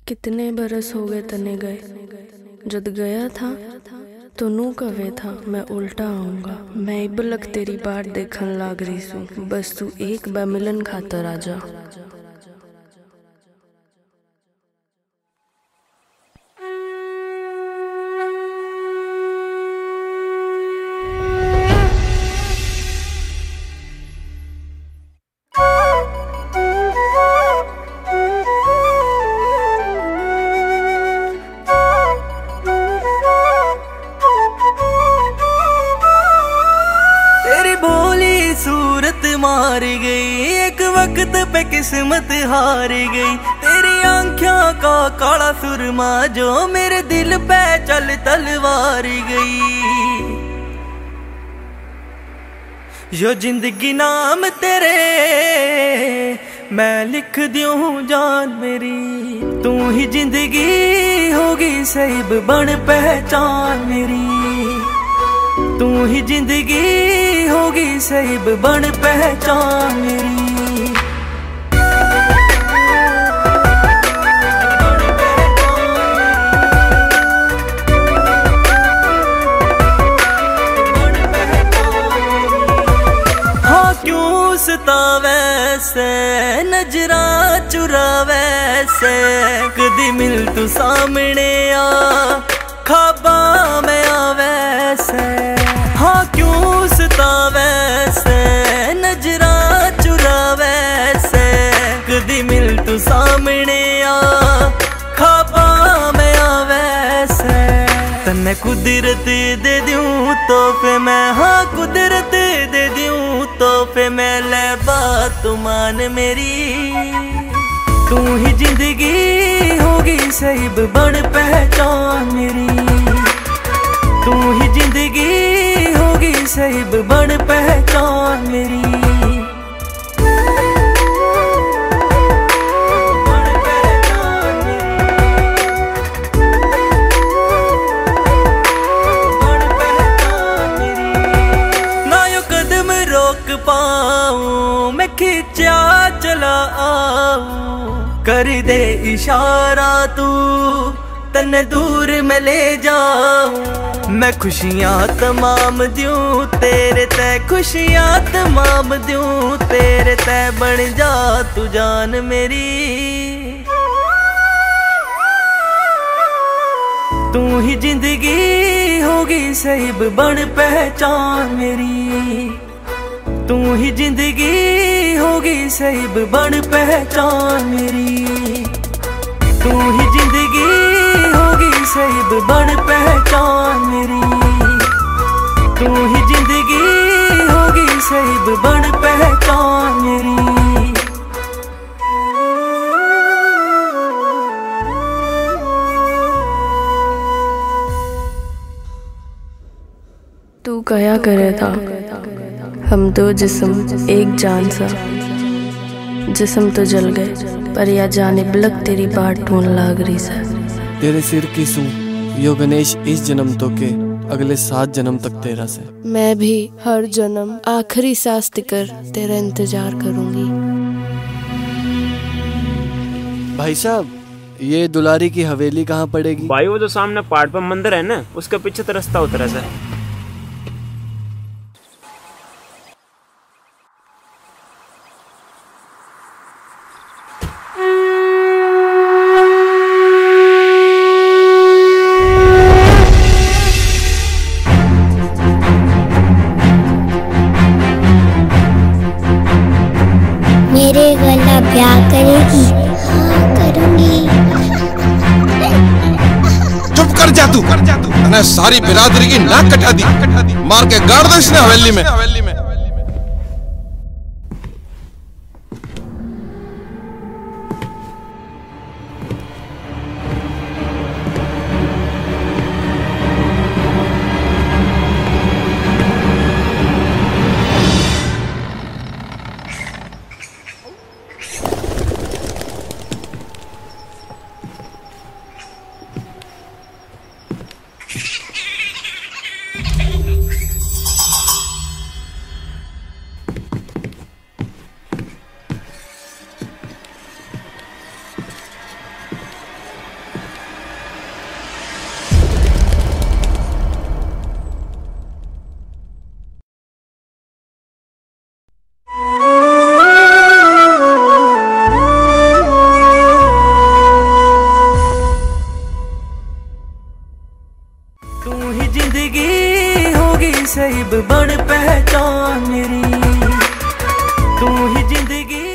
कितने बरस हो गए तने गए, जद गया था तो नू कवे था मैं उल्टा आऊंगा। मैं इबलक तेरी बाट देखन लाग रही सू, बस तू एक बार मिलन खातर आजा। सूरत मार गई एक वक्त पे किस्मत हार गई, तेरी आंखों का काला सुरमा जो मेरे दिल पे चल तलवार गई। यो जिंदगी नाम तेरे मैं लिख दूं जान मेरी, तू ही जिंदगी होगी सहीब बन पहचान मेरी, तू ही जिंदगी होगी सहीब बन पहचान मेरी। हाँ क्यों सतावै से नजरा चुरावै से, कदी मिल तू सामने आ ख्वाबा में आवै से। हाँ क्यों सतावै से नजरा चुरावै से, कदी मिल तू सामने आ ख्वाबा में आवै से। तन्ने कुदरत दे दूं तोहफे मैं, हाँ कुदरत दे दूं तोहफे मैं, ले बात मान मेरी, तू ही जिंदगी होगी सहीब बन पहचान मेरी, तू ही जिंदगी होगी सहीब बन पहचान मेरी। ना यो कदम रोक पाऊं मैं खींचा चला आऊं, कर दे इशारा तू तन्ने दूर मैं ले जाऊं। मैं खुशियां तमाम दूं तेरे तय, खुशियां तमाम दूं तेरे तय, बन जा तू जान मेरी, तू ही जिंदगी होगी सहीब बन पहचान मेरी, तू ही जिंदगी होगी सहीब बन पहचान मेरी, तू ही जिंदगी होगी सहीब बन पहचान मेरी, तू ही जिंदगी होगी सहीब बन पहचान मेरी। तू कया करे था हम दो जिस्म एक जान सा, जिस्म तो जल गए पर या जाने बलक तेरी बाट ढूंढ लाग रही सा। तेरे सिर की सू यो गणेश इस जन्म तो के अगले 7 जन्म तक तेरा से। मैं भी हर जन्म आखिरी सांस तिकर तेरा इंतजार करूंगी। भाई साहब ये दुलारी की हवेली कहाँ पड़ेगी? भाई वो जो सामने पहाड़ पर मंदिर है ना, उसके पीछे तो रास्ता उतरा सा। मेरे गला ब्याह करेगी? हाँ करूंगी। चुप कर जा तू, मैंने सारी बिरादरी की नाक कटा दी, मार के गाड़ दो इसने हवेली में। तू ही जिंदगी होगी सही बन पहचान मेरी, तू ही जिंदगी।